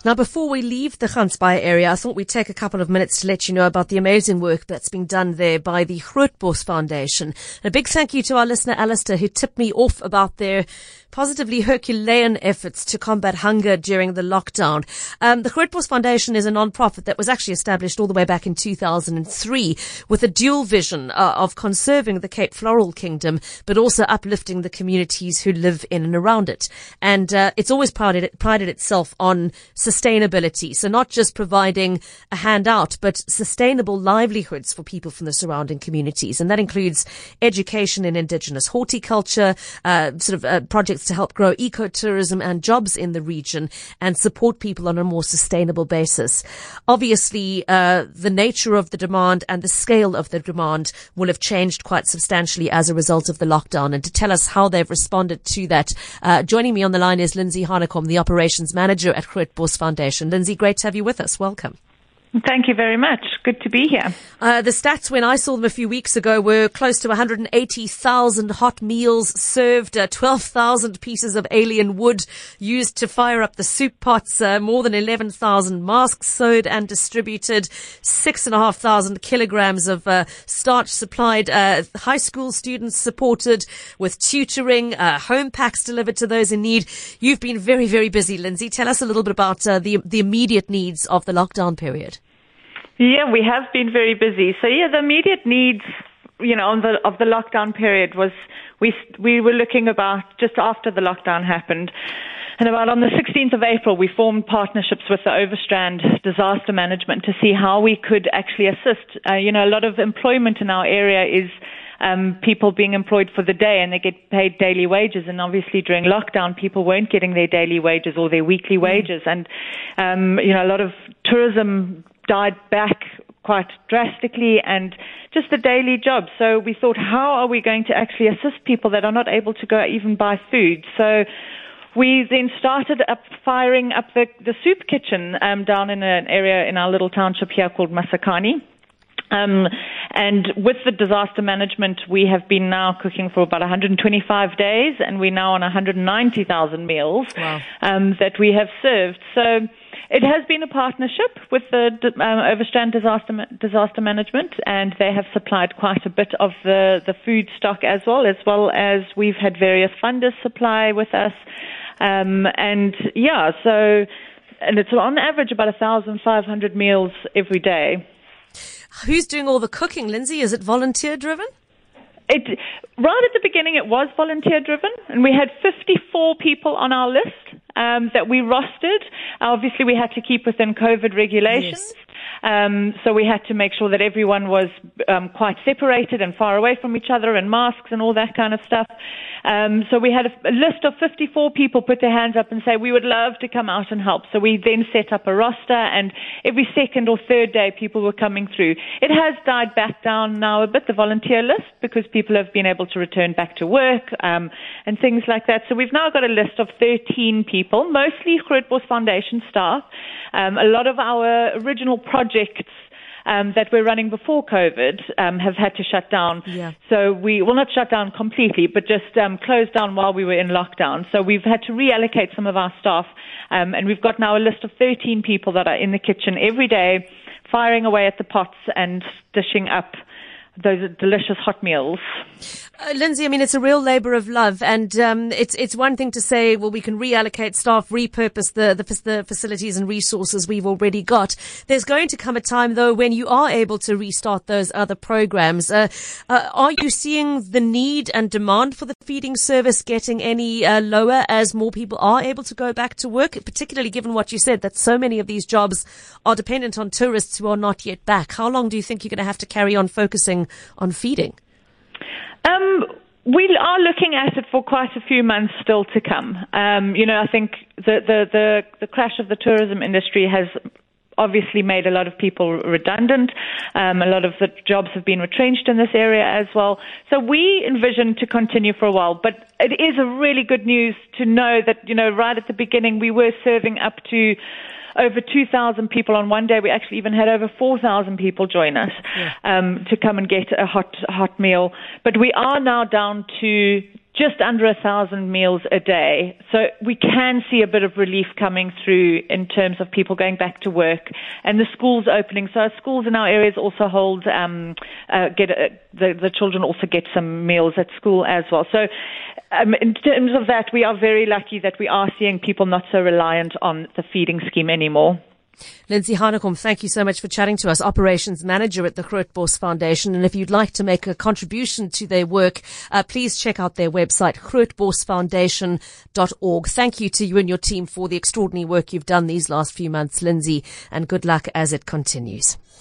Now, before we leave the Gansbaai area, I thought we'd take a couple of minutes to let you know about the amazing work that's being done there by the Grootbos Foundation. And a big thank you to our listener, Alistair, who tipped me off about their positively Herculean efforts to combat hunger during the lockdown. The Grootbos Foundation is a non-profit that was actually established all the way back in 2003 with a dual vision of conserving the Cape Floral Kingdom, but also uplifting the communities who live in and around it. And it's always prided itself on sustainability. So not just providing a handout, but sustainable livelihoods for people from the surrounding communities. And that includes education in indigenous horticulture, projects to help grow ecotourism and jobs in the region and support people on a more sustainable basis. Obviously, the nature of the demand and the scale of the demand will have changed quite substantially as a result of the lockdown. And to tell us how they've responded to that, joining me on the line is Lindsay Hanekom, the operations manager at Grootbos Foundation. Lindsay, great to have you with us. Welcome. Thank you very much. Good to be here. The stats when I saw them a few weeks ago were close to 180,000 hot meals served, 12,000 pieces of alien wood used to fire up the soup pots, more than 11,000 masks sewed and distributed, 6,500 kilograms of starch supplied, high school students supported with tutoring, home packs delivered to those in need. You've been very, very busy, Lindsay. Tell us a little bit about the immediate needs of the lockdown period. Yeah, we have been very busy. So the immediate needs, of the lockdown period was we were looking about just after the lockdown happened. And about on the 16th of April, we formed partnerships with the Overstrand Disaster Management to see how we could actually assist. A lot of employment in our area is people being employed for the day and they get paid daily wages. And obviously during lockdown, people weren't getting their daily wages or their weekly wages. And, a lot of tourism died back quite drastically and just the daily job. So we thought, how are we going to actually assist people that are not able to go even buy food? So we then started firing up the soup kitchen down in an area in our little township here called Masakani. And with the disaster management, we have been now cooking for about 125 days, and we're now on 190,000 meals. Wow. That we have served. So it has been a partnership with the Overstrand Disaster Management, and they have supplied quite a bit of the food stock as well as we've had various funders supply with us. And it's on average about 1,500 meals every day. Who's doing all the cooking, Lindsay? Is it volunteer driven? Right at the beginning, it was volunteer driven, and we had 54 people on our list that we rostered. Obviously, we had to keep within COVID regulations. Yes. So we had to make sure that everyone was quite separated and far away from each other, and masks and all that kind of stuff. So we had a list of 54 people put their hands up and say, we would love to come out and help. So we then set up a roster, and every second or third day people were coming through. It has died back down now a bit, the volunteer list, because people have been able to return back to work and things like that. So we've now got a list of 13 people, mostly Grootbos Foundation staff. A lot of our original projects that we're running before COVID have had to shut down. Yeah. So we will not shut down completely, but just close down while we were in lockdown. So we've had to reallocate some of our staff, and we've got now a list of 13 people that are in the kitchen every day, firing away at the pots and dishing up those delicious hot meals. Lindsay, I mean, it's a real labor of love, and it's one thing to say, well, we can reallocate staff, repurpose the facilities and resources we've already got. There's going to come a time, though, when you are able to restart those other programs. Are you seeing the need and demand for the feeding service getting any lower as more people are able to go back to work, particularly given what you said, that so many of these jobs are dependent on tourists who are not yet back? How long do you think you're going to have to carry on focusing on feeding? We are looking at it for quite a few months still to come. I think the crash of the tourism industry has obviously made a lot of people redundant. A lot of the jobs have been retrenched in this area as well. So we envision to continue for a while, but it is a really good news to know that, right at the beginning we were serving up to over 2,000 people on one day. We actually even had over 4,000 people join us to come and get a hot meal. But we are now down to just under 1,000 meals a day. So we can see a bit of relief coming through in terms of people going back to work and the schools opening. So our schools in our areas also hold, the children also get some meals at school as well. So in terms of that, we are very lucky that we are seeing people not so reliant on the feeding scheme anymore. Lindsay Hanekom, thank you so much for chatting to us, Operations Manager at the Grootbos Foundation. And if you'd like to make a contribution to their work, please check out their website, grootbosfoundation.org. Thank you to you and your team for the extraordinary work you've done these last few months, Lindsay, and good luck as it continues.